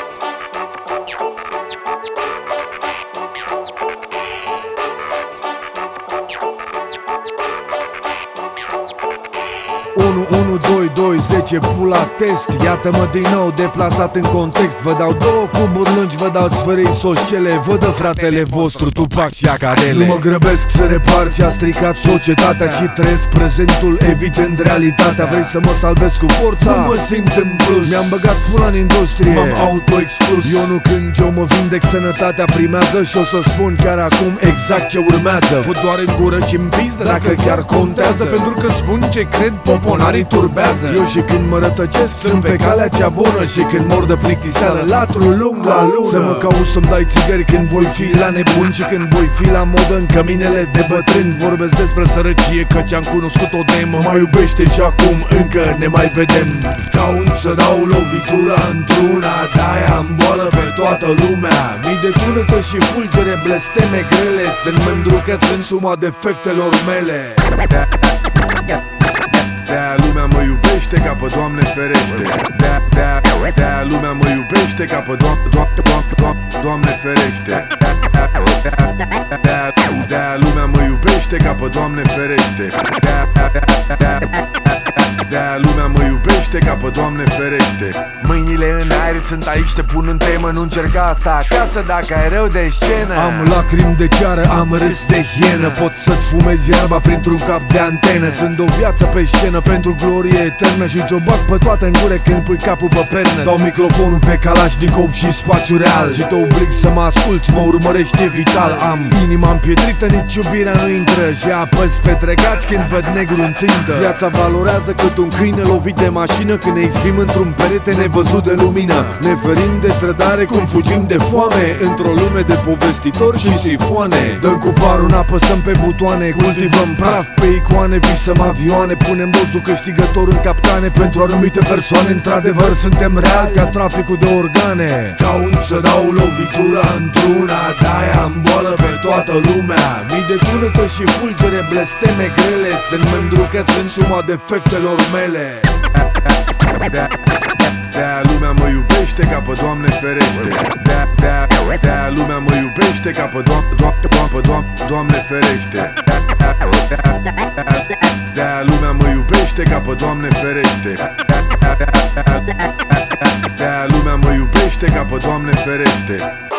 Unu, 2, 2, 10, pula test. Iată-mă din nou deplasat în context. Vă dau două cuburi lungi, vă dau sfărei sociale. Vă dă fratele vostru Tupac și Acadele. Nu mă grăbesc să repar ce a stricat societatea și trăiesc prezentul, evitând realitatea. Vrei să mă salvez cu forța? Nu mă simt în plus. Mi-am băgat pula în industrie, m-am auto-exclus. Eu nu cânt, eu mă vindec, sănătatea primează. Și o să spun chiar acum exact ce urmează. Vă doar în gură și-mi pizdă dacă chiar contează, pentru că spun ce cred, poponarii turbează. Eu și când mă rătăcesc sunt pe calea cea bună, și când mor de plictiseală latrul lung la lună. Să mă cauți să-mi dai țigări când voi fi la nebun, și când voi fi la modă în căminele de bătrâni. Vorbesc despre sărăcie căci am cunoscut-o de mă mai iubește și acum încă ne mai vedem. Caut să dau lovitura într-una, de-aia am boală pe toată lumea. Mii de tunete și fulgere, blesteme grele. Sunt mândru că sunt suma defectelor mele. De-aia lumea mă iubește ca pe Doamne ferește. De-aia lumea mă iubește ca pe Doamne ferește. De-aia lumea mă iubește ca pe Doamne ferește. De-aia lumea mă iubește ca pe Doamne ferește. Mâinile în aer sunt aici, te pun în temă. Nu încerca asta acasă dacă ai rău de scenă. Am lacrimi de ceară, am râs de hienă. Pot să-ți fumezi iarba printr-un cap de antenă. Sunt o viață pe scenă pentru glorie eternă, și ți-o bag pe toate în gură când pui capul pe pernă. Dau microfonul pe Kalashnikov și spațiu real, și te oblig să mă asculți, mă urmărești, e vital. Am inima împietrită, nici iubirea nu intră, și apăs pe tregați când văd negru în țintă. Viața valorează cât un câine lovit de mașină, când ne izbim într-un perete nevăzut de lumină. Ne ferim de trădare cum fugim de foame, într-o lume de povestitori și sifoane. Dăm cu parul, apăsăm pe butoane, cultivăm praf pe icoane, visăm avioane, punem dozul câștigător în capcane. Pentru anumite persoane, într-adevăr, suntem reali ca traficul de organe. Caut să dau lovitura într-una, de-aia am boală pe toată lumea. Mii de tunete și fulgere, blesteme grele. Sunt mândru că sunt suma defectelor mele. De-aia lumea mă iubește ca pe Doamne ferește. De-aia lumea mă iubește ca pe Doamne ferește. De-aia lumea mă iubește ca pe Doamne ferește. De-aia lumea mă iubește ca pe Doamne ferește.